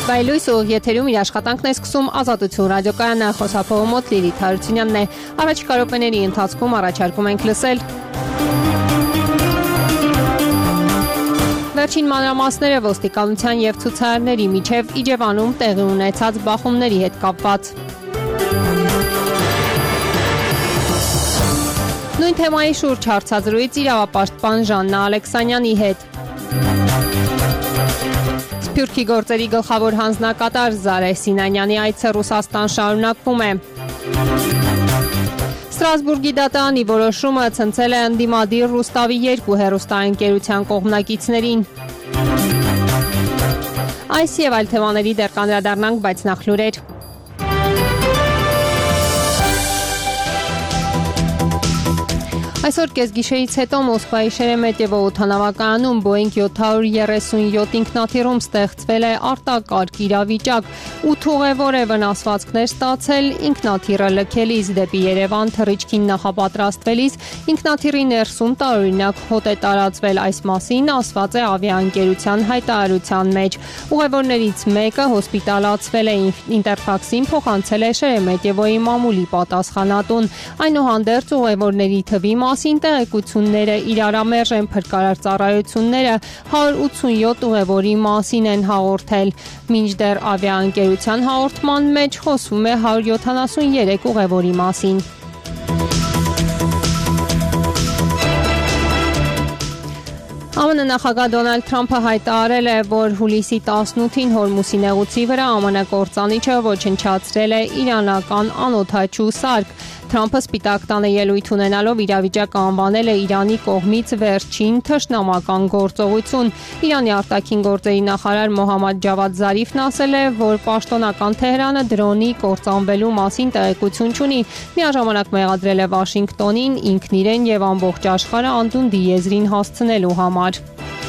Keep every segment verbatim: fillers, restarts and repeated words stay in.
Վայելույս ուղիղ եթերում իր աշխատանքն է սկսում Ազատություն ռադիոկայանը, խոսափողը մոտ Լիլիթ Հարությունյանն է։ Առաջիկա րոպեների ընթացքում առաջարկում ենք լսել Վերջին մանրամասները ոստիկանության և ցուցարարների միջև Իջևանում տեղի ունեցած բախումների հետ կապված։ Նույն թեմայի շուրջ հարցազրույց իրավապաշտպան Ժաննա Ալեքսանյանի հետ։ Սփյուռքի գործերի գլխավոր հանձնակատար Զարե Սինանյանի այցը Ռուսաստան շարունակվում է։ Ստրասբուրգի դատարանի որոշումը ցնցել է ընդդիմադիր Ռուստավի երկու հեռուստաընկերության կողմնակիցներին։ Այս և այլ թեմաների դեռ կանդրադառնանք, բայց նախ լուրեր։ Այսօր կեսգիշերից հետո Մոսկվայի Շերեմետևո օդանավակայանում Boeing seven thirty-seven ինքնաթիռում ստեղծվել է արտակարգ իրավիճակ։ Ութ ուղևոր է վնասվածքներ ստացել ինքնաթիռը լքելիս դեպի Երևան թռիչքին նախապատրաստվելիս ինքնաթիռի ներսում տարօրինակ հոտ է տարածվել, այս մասին ասված է ավիաընկերության հայտարարության մեջ։ Ուղևորներից մեկը հոսպիտալացվել է, Ինտերֆաքսին փոխանցել է Շերեմետևոյի մամուլի պատասխանատուն։ Այնուհանդերձ ուղևորների թվի մասին տեղեկությունները իրարամերժ են, փրկարար ծառայությունները one hundred eighty-seven ուղևորի մասին են հաղորդել։ Մինչդեռ ավիաընկերության հաղորդման մեջ խոսվում է one hundred seventy-three ուղևորի մասին։ ԱՄՆ նախագահ Դոնալդ Թրամփը հայտարարել է, որ հուլիսի տասնութին Հորմուզի նեղուցի վրա ԱՄՆ կործանիչը ոչնչացրել է իրանական անօդաչու սարք։ Թրամփը Սպիտակ տանը ելույթ ունենալով իրավիճակը անվանել է Իրանի կողմից վերջին թշնամական գործողություն։ Իրանի արտաքին գործերի նախարար Մոհամմադ Ջավադ Զարիֆն ասել է, որ պաշտոնական Թեհրանը դրոնի կործանվելու մասին տեղեկություն չունի։ Միաժամանակ մեղադրել է Վաշինգտոնին ինքն իրեն և ամբողջ աշխարհը անդունդի եզրին հասցնելու համար։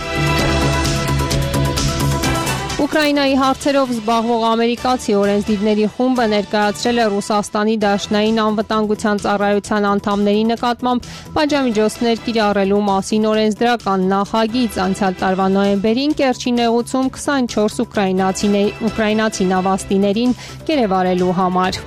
Ուկրաինայի հարցերով զբաղվող ամերիկացի օրենսդիրների խումբը ներկայացրել է Ռուսաստանի Դաշնային անվտանգության ծառայության անդամների նկատմամբ պատժամիջոցներ կիրառելու մասին օրենսդրական նախագիծ։ Անցյալ տարվա նոյեմբերին Կերչի նեղուցում twenty-four ուկրաինացի նավաստիներին կերևարելու համար։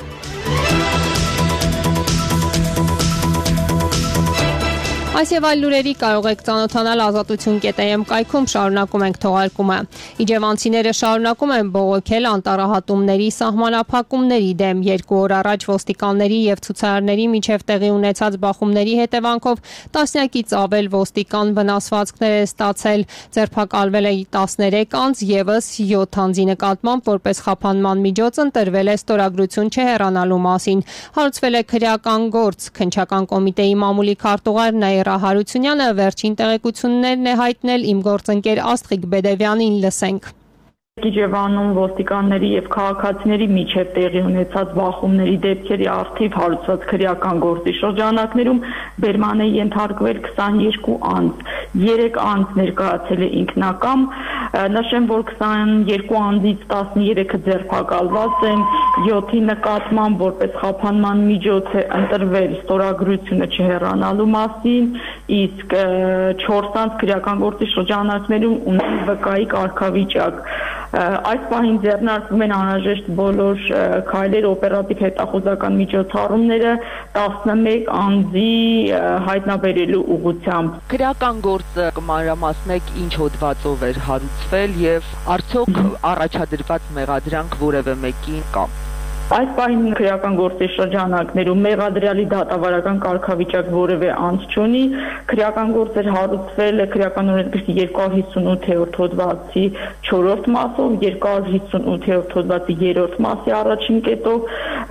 Այս և այլ լուրերի կարող եք ծանոթանալ ազատություն կետեմ կայքում, շարունակում ենք թողարկումը։ Իջևանցիները շարունակում են բողոքել անտառահատումների սահմանափակումների դեմ։ Երկու օր առաջ ոստիկանների և ցուցարարների միջև տեղի ունեցած բախումների հետևանքով տասնյակից ավել ոստիկան վնասվածքներ է ստացել։ Ձերբակալվել է տասներեք անձ, ևս յոթ անձի նկատմամբ որպես խափանման միջոց ընտրվել է ստորագրություն չհեռանալու մասին։ Հարուցվել է քրեական գործ։ Քննչական կոմիտեի մամուլի քարտուղար Նաիրա Հարությունյանը վերջին տեղեկություններն է հայտնել իմ գործընկեր Աստղիկ Բեդևյանին, լսենք։ Իջևանում ոստիկանների և քաղաքացիների միջև տեղի ունեցած բախումների դեպքերի առթիվ հարուցված քրեական գործի շրջանակներում բերման է ենթարկվել twenty-two անձ, երեք անձ ներկայացել է ինքնակամ, նշեմ, որ twenty-two անձից տասներեքը ձերբակալված են, յոթի նկատմամբ որպես խափանման միջոց է ընտրվել ստորագրությունը չհեռանալու մասին, իսկ չորս անձ քրեական գործի շրջանակներում ունեն վկայի կարգավիճակ։ Այս պահին ձեռնարկվում են անհրաժեշտ բոլոր քայլեր, օպերատիվ հետախուզական միջոցառումները տասնմեկ անձի հայտնաբերելու ուղղությամբ։ Քրեական գործը կմանրամասնեք ինչ հոդվածով էր հարուցվել եւ արդյոք առաջադրված մեղադրանք որևէ մեկին կա։ Այս պահին քրեական գործի շրջանակներում մեղադրյալի դատավարական կարգավիճակ որևէ անձ չունի, քրեական գործեր հարուցվել քրեական օրենսգրքի two hundred fifty-eight-րդ հոդվածի չորրորդ մասով, two hundred fifty-eight-րդ հոդվածի երրորդ մասի առաջին կետով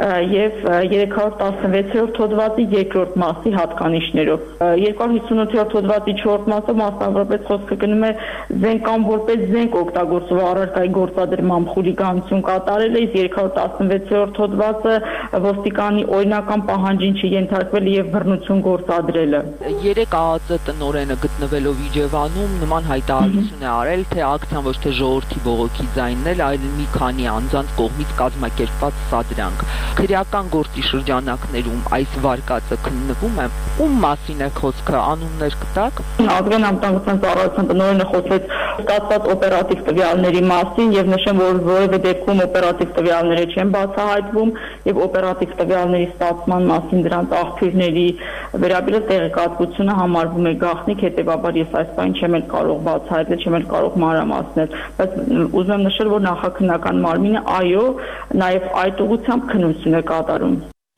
եւ three hundred sixteen-րդ հոդվածի երկրորդ մասի հատկանիշներով։ two hundred fifty-eight-րդ հոդվածի չորրորդ մասով մասնավորապես խոսքը գնում է զենք կամ որպես զենք օգտագործող առարկայի գործադրմամբ խուլիգանություն կատարել է, two hundred sixteen-րդ հոդվածը ոստիկանի օրինական պահանջին չենթարկվել եւ բռնություն գործադրելը։ Երեք ԱԱԾ տնօրենը գտնվելով Իջևանում նման հայտարարություն է արել, թե ակցիան ոչ թե ժողովրդի բողոքի ձայնն է, այլ մի քանի անձանց կողմից կազմակերպված սադրանք։ քրեական գործի շրջանակներում այս վարկածը քննվում է, ում մասին է խոսքը, անուններ կտակ։ Ազգային անվտանգության ծառայության տնօրենը խոսեց ստացված օպերատիվ տվյալների մասին եւ նշեմ, որ որևէ դեպքում օպերատիվ տվյալները չեն բացահայտվում եւ օպերատիվ տվյալների ստացման մասին դրանց աղբյուրների վերաբերյալ տեղեկատվությունը համարվում է գաղտնիք, հետեւաբար ես այս բանը չեմ էլ կարող բացահայտել, չեմ էլ կարող մանրամասնել, բայց ուզում եմ նշել, որ նախաքննական մարմինը այո, նաեւ այդ ուղղությամբ քննություն է կատարում։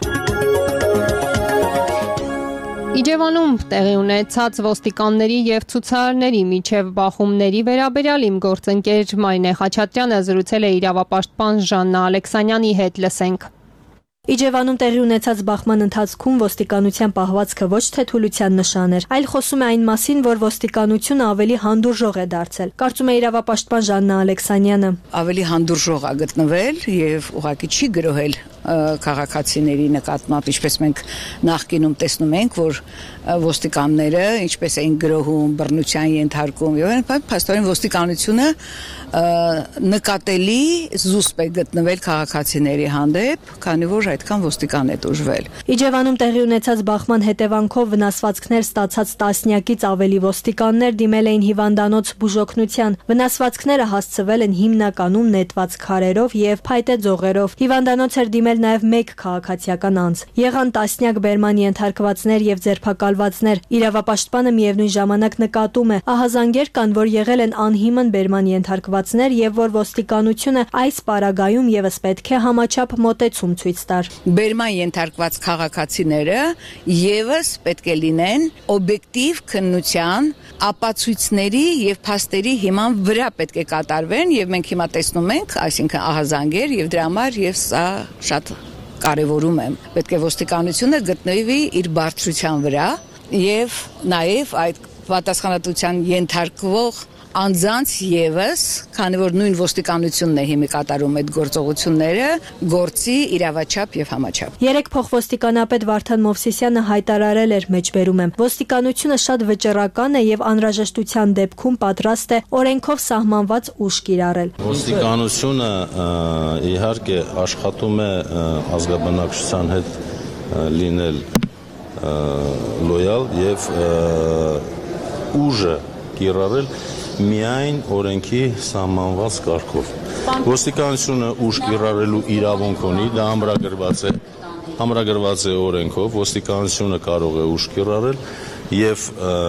Իջևանում տեղի ունեցած ոստիկանների եւ ցուցարարների միջև բախումների վերաբերյալ իմ գործընկեր Մարինե Խաչատրյանը զրուցել է իրավապաշտպան Ժաննա Ալեքսանյանի հետ, լսենք։ Իջևանում տեղի ունեցած բախման ընթացքում ոստիկանության պահվածքը ոչ թե թուլության նշան էր, այլ խոսում է այն մասին, որ ոստիկանությունը ավելի հանդուրժող է դարձել։ Կարծում է իրավապաշտպան Ժաննա Ալեքսանյանը։ Ավելի հանդուրժող է գտնվել եւ ուղղակի չի գրոհել քաղաքացիների նկատմամբ, ինչպես մենք նախկինում տեսնում ենք, որ ոստիկանները ինչպես էին գրոհում, բռնության ենթարկում եւ այլն, փաստորեն ոստիկանությունը նկատելի զուսպ է գտնվել քաղաքացիների հանդեպ, քանի որ այդքան ոստիկան է դժվել։ Իջևանում տեղի ունեցած բախման հետևանքով վնասվածքներ ստացած տասնյակից ավելի ոստիկաններ դիմել էին հիվանդանոց բուժօգնության։ Վնասվածքները հասցվել են հիմնականում նետված քարերով եւ փայտե ձողերով։ Հիվանդանոց էր դիմել նաեւ մեկ քաղաքացիական անձ։ Եղան տասնյակ բերման ենթարկվածներ եւ ձերբակալվածներ։ Իրավապաշտպանը միևնույն ժամանակ նկատում է, ահազանգեր կան, որ եղել են անհիմն բերման ենթարկվածներ եւ որ ոստիկանությունը այս պարագայում եւս պետք է համաչափ մոտեցում ցույց տար։ Բերման ենթարկված քաղաքացիները եւս պետք է լինեն օբյեկտիվ քննության ապացույցների եւ փաստերի հիման վրա պետք է կատարվեն եւ մենք հիմա տեսնում ենք, այսինքն ահազանգեր եւ դրա համար եւ սա շատ կարևորում եմ։ Պետք է ոստիկանությունը գտնվի իր բարձրության վրա եւ նաեւ այդ պատասխանատվության ենթարկվող անձանց եւս, քանի որ նույն ոստիկանությունն է հիմի կատարում այդ գործողությունները, գործի իրավաչափ եւ համաչափ։ Երեք փոխոստիկանապետ Վարդան Մովսիսյանը հայտարարել էր, մեջբերում եմ, ոստիկանությունը շատ վճռական է եւ անհրաժեշտության դեպքում պատրաստ է օրենքով սահմանված ուժ կիրառել։ Ոստիկանությունը իհարկե աշխատում է ազգաբնակչության հետ լինել լոյալ եւ ուժը կիրառել միայն օրենքի սահմանված կարգով։ Ոստիկանությունը ուժ կիրառելու իրավունք ունի, դա ամրագրված է, ամրագրված է օրենքով, ոստիկանությունը կարող է ուժ կիրառել եւ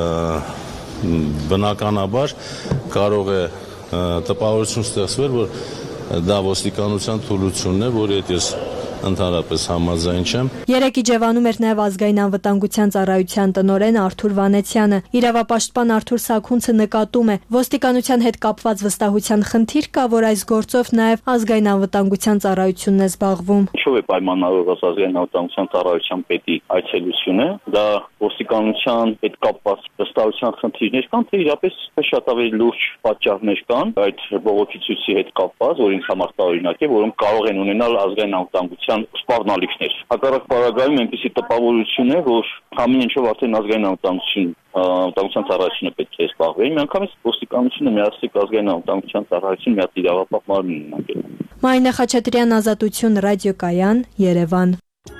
բնականաբար կարող է տպավորություն ստեղծվել, որ դա ոստիկանության թուլությունն է, որի հետ ես ընդհանրապես համաձայն չեմ։ Երեք Իջևանում էր նաև ազգային անվտանգության ծառայության տնօրեն Արթուր Վանեցյանը։ Իրավապաշտպան Արթուր Սաքունցը նկատում է, ոստիկանության հետ կապված վստահության խնդիր կա, որ այս գործով նաև ազգային անվտանգության ծառայությունն է զբաղվում։ Ինչով է պայմանավորված ազգային անվտանգության ծառայության պետի այցելությունը, դա ոստիկանության հետ կապված վստահության խնդիրներ կան, թե իրապես շատ ավելի լուրջ պատճառներ կան այդ բողոքի ցույցի հետ կապված, որ ինձ համար տարօրինակ է, որոնք կարող են ունենալ ազգային անվտանգության սպառնալիքներ։ Հակառակ պարագայում այնպիսի տպավորություն է, որ ամեն ինչով արդեն ազգային անվտանգություն անվտանգության ծառայությունը պետք է զբաղվի։ Միանգամից ոստիկանությունը միասնիկ ազգային անվտանգության ծառայություն մի հատ իրավապահ մարմին ունենալ։ Մարինե Խաչատրյան, Ազատություն, ռադիոկայան, Երևան։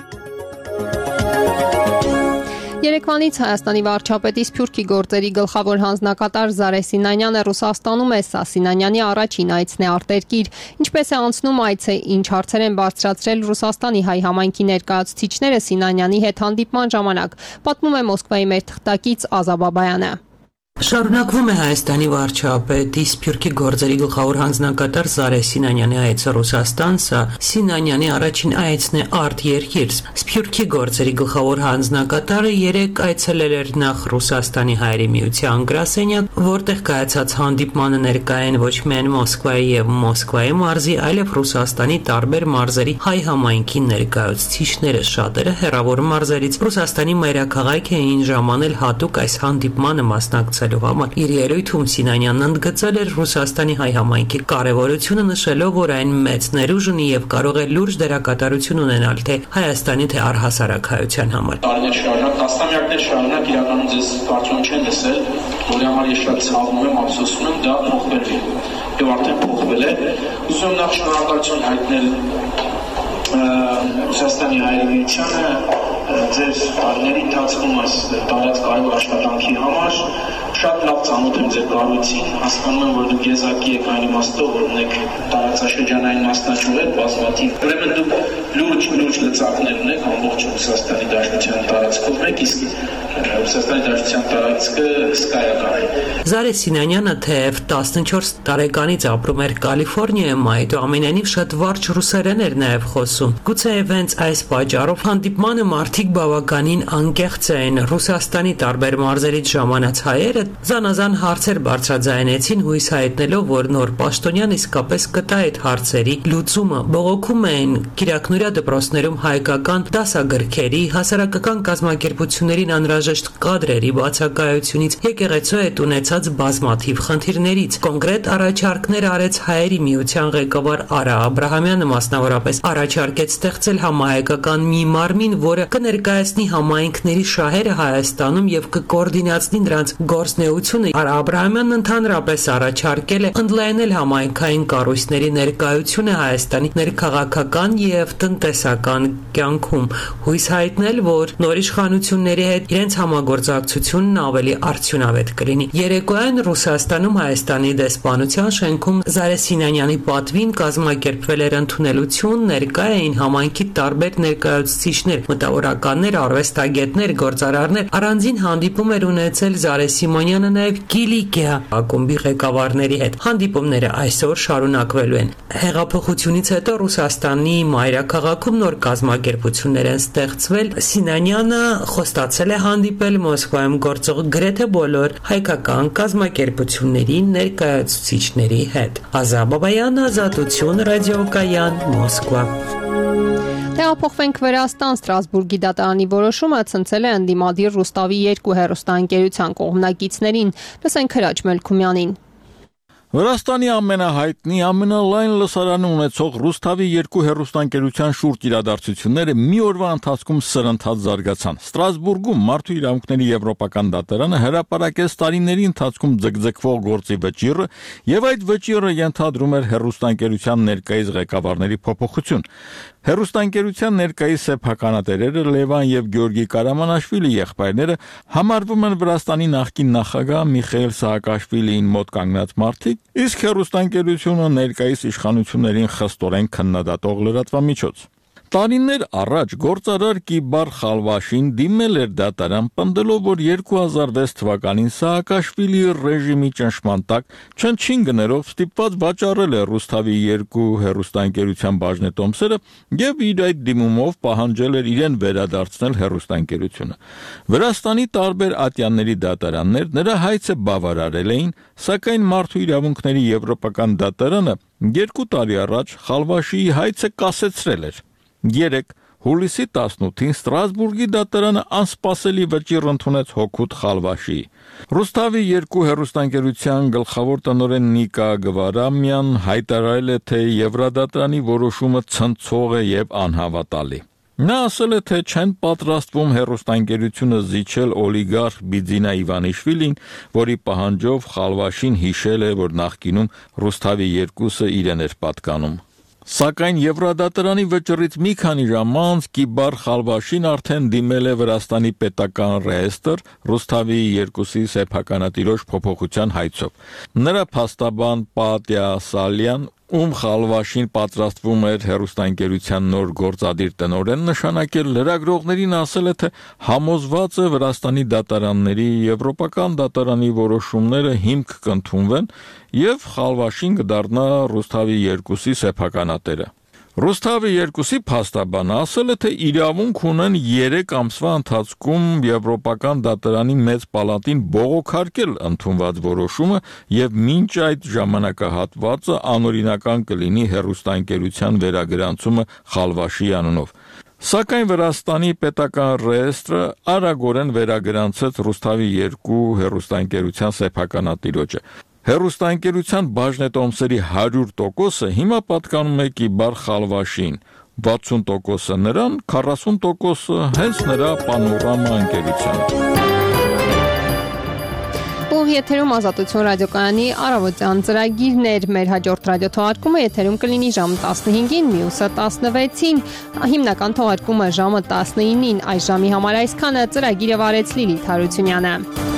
Երեկվանից Հայաստանի վարչապետի Սփյուռքի գործերի գլխավոր հանձնակատար Զարե Սինանյանը Ռուսաստանում է, սա Սինանյանի առաջին այցն է արտերկիր։ Ինչպես է անցնում այցը, ինչ հարցեր են բարձրացրել Ռուսաստանի հայ համայնքի ներկայացուցիչները Սինանյանի հետ հանդիպման ժամանակ, պատմում է Մոսկվայի մեր թղթակից Ազա Բաբայանը։ Շարունակվում է Հայաստանի վարչապետի Սփյուռքի գործերի գլխավոր հանձնակատար Զարե Սինանյանի այցը Ռուսաստան, սա Սինանյանի առաջին այցն է արտերկիր։ Սփյուռքի գործերի գլխավոր հանձնակատարը երեք այցելել էր նախ Ռուսաստանի հայերի միության գրասենյակ, որտեղ կայացած հանդիպմանը ներկա են ոչ միայն Մոսկվայի եւ Մոսկվայի մարզի, այլև Ռուսաստանի տարբեր մարզերի հայ համայնքի ներկայացուցիչները, շատերը հեռավոր մարզերից Ռուսաստանի մայրաքաղաք էին ժամանել հատուկ այս հանդիպմանը մասնակցել համար։ Իր ելույթում Սինանյանն ընդգծել էր Ռուսաստանի հայ համայնքի կարևորությունը, նշելով, որ այն մեծ ներուժ ունի եւ կարող է լուրջ դերակատարություն ունենալ թե Հայաստանի, թե առհասարակ հայության համար։ Տարիներ շարունակ, տասնամյակներ շարունակ իրականում ձեզ կարծում չեն լսել, որի համար ես շատ ցավում եմ, ափսոսում եմ, դա փոխվել է։ Եվ արդեն փոխվել է։ Ուզում նախ շնորհակալություն հայտնել Ռուսաստանի հայրենիությանը ձեր տարիների ընթացքում այս տարած կարևոր աշխատանքի համար շատ լավ ծանոթ եմ ձեր կառույցին, հասկանում եմ, որ դուք եզակի եք այն իմաստով, որ ունեք տարածաշրջանային մասնաճյուղեր բազմաթիվ։ Ուրեմն դուք լուրջ լուրջ լծակներ ունեք ամբողջ Ռուսաստանի Դաշնության տարածքով մեկ, իսկ Ռուսաստանի Դաշնության տարածքը հսկայական է։ Զարե Սինանյանը թեև տասնչորս տարեկանից ապրում էր Կալիֆոռնիայում, այնուամենայնիվ շատ վարժ ռուսերեն էր նաև խոսում։ Գուցեև հենց այս պատճառով հանդիպմանը մարդիկ բավականին անկեղծ էին։ Ռուսաստանի տարբեր մարզերից ժամանած հայերը զանազան հարցեր բարձրաձայնեցին, հույս հայտնելով, որ նոր պաշտոնյան իսկապես կտա այդ հարցերի լուծումը։ Բողոքում էին Կիրակնուրյա դպրոցներում հայկական դասագրքերի, հասարակական կազմակերպություններին անհրաժեշտ կադրերի բացակայությունից, եկեղեցու հետ ունեցած բազմաթիվ խնդիրներից։ Կոնկրետ առաջարկներ արեց Հայերի միության ղեկավար Արա Աբրահամյանը, մասնավորապես առաջարկեց ստեղծել համահայկական մի մարմին, որը կներկայացնի համայնքների շահերը Հայաստանում եւ կկոորդինացնի նրանց գործնեությունը։ Արա Աբրահամյանն ընդհանրապես առաջարկել է ընդլայնել համայնքային կառույցների ներկայությունը Հայաստանի ներքաղաքական եւ տնտեսական կյանքում, հույս հայտնել, որ նոր իշխանությունների հետ իրենց համագործակցությունն ավելի արդյունավետ կլինի։ Երեկոյան Ռուսաստանում Հայաստանի դեսպանության շենքում Զարե Սինանյանի պատվին կազմակերպվել էր ընդունելություն, ներկա էին համայնքի տարբեր ներկայացուցիչներ, մտավորականներ, արվեստագետներ, գործարարներ։ Առանձին հանդիպում էր ունեցել Զարե Սիմոնյանը նաև Կիլիկիա ակումբի ղեկավարների հետ։ Հանդիպումները այսօր շարունակվելու են։ Հեղափոխությունից հետո Ռուսաստանի մայրաքաղաքում նոր կազմակերպություններ են ստեղծվել։ Սինանյանը խոստացել է հանդիպել Մոսկվայում գործող գրեթե բոլոր հայկական կազմակերպությունների ներկայացուցիչների հետ։ Ազա Բաբայան, Ազատություն, ռադիոկայան, Մոսկվա։ Տեղափոխվենք Վրաստան։ Ստրասբուրգի դատարանի որոշումը ցնցել է ընդդիմադիր Ռուստավի երկու հեռուստաընկերության կողմնակիցներին։ Լսենք Հրաչ Մելքումյանին։ Վրաստանի ամենահայտնի, ամենալայն լսարանը ունեցող Ռուստավի երկու հեռուստաընկերության շուրջ իրադարձությունները մի օրվա ընթացքում սրընթաց զարգացան։ Ստրասբուրգում Մարդու իրավունքների եվրոպական դատարանը հրապարակեց տարիների ընթացքում ձգձգվող գործի վճիռը, եւ այդ վճիռը ենթադրում էր հեռուստաընկերության ներկայիս ղեկավարների փոփոխություն։ Հեռուստաընկերության ներկայիս սեփականատերերը Լևան եւ Գյորգի Կարամանաշվիլի եղբայրները համարվում են Վրաստանի նախկին նախագահ Միխայիլ Սահակաշվիլիին մոտ կանգնած մարդիկ, իսկ հեռուստաընկերությունը ներկայիս իշխանություններին խստորեն քննադատող լրատվամիջոց։ Տարիներ առաջ գործարար Կիբար Խալվաշին դիմել էր դատարան, պնդելով, որ երկու հազար վեց թվականին Սահակաշվիլի ռեժիմի ճնշման տակ չնչին գներով ստիպված վաճառել է Ռուստավի երկու հեռուստաընկերության բաժնետոմսերը եւ իր այդ դիմումով պահանջել էր իրեն վերադարձնել հեռուստաընկերությունը։ Վրաստանի տարբեր ատյանների դատարաններ նրա հայցը բավարարել էին, սակայն Մարդու իրավունքների եվրոպական դատարանը երկու տարի առաջ Խալվաշիի հայցը կասեցրել էր։ Երեկ հուլիսի տասնութին Ստրասբուրգի դատարանը անսպասելի վճիռ ընդունեց հօգուտ Խալվաշիի։ Ռուստավի երկու հեռուստաընկերության գլխավոր տնօրեն Նիկա Գվարամյան հայտարարել է, թե Եվրադատարանի որոշումը ցնցող է եւ անհավատալի։ Նա ասել է, թե չեն պատրաստվում հեռուստաընկերությունը զիջել օլիգարխ Բիձինա Իվանիշվիլին, որի պահանջով Խալվաշին հիշել է, որ նախկինում Ռուստավի երկուսը իրեն էր պատկանում։ Սակայն Եվրադատարանի վճռից մի քանի ժամ անց Կիբար Խալվաշին արդեն դիմել է Վրաստանի պետական ռեեստրը Ռուստավի երկուսի սեփականատիրոջ փոփոխության հայցով։ Նրա փաստաբան Պատիա Սալյան, ում Խալվաշին պատրաստվում էր հեռուստաընկերության նոր գործադիր տնօրեն նշանակել, լրագրողներին ասել է, թե համոզված է Վրաստանի դատարանների եվրոպական դատարանի որոշումները հիմք կընդունվեն եւ Խալվաշին կդառնա Ռուստավի երկուսի սեփականատերը։ Ռուստավի երկուսի փաստաբանը ասել է, թե իրավունք ունեն երեք ամսվա ընթացքում եվրոպական դատարանի մեծ պալատին բողոքարկել ընդունված որոշումը եւ մինչ այդ ժամանակահատվածը անօրինական կլինի հեռուստաընկերության վերագրանցումը Խալվաշի անունով։ Սակայն Վրաստանի պետական ռեեստրը արագորեն վերագրանցեց Ռուստավի երկու հեռուստաընկերության սեփականատիրոջը։ Հեռուստաընկերության բաժնետոմսերի հարյուր տոկոսը հիմա պատկանում է Կիբար Խալվաշին, վաթսուն տոկոսը նրան, քառասուն տոկոսը հենց նրա Պանորամա ընկերությանը։ Ու Եթերում եթերում Ազատություն ռադիոկայանի առավոտյան ծրագիրներ, մեր հաջորդ ռադիոթողարկումը եթերում կլինի ժամը տասնհինգին, մյուսը տասնվեցին, հիմնական թողարկումը ժամը տասնինին, այս ժամի համար այսքանը, ծրագիրը վարեց Լիլիթ Հարությունյանը։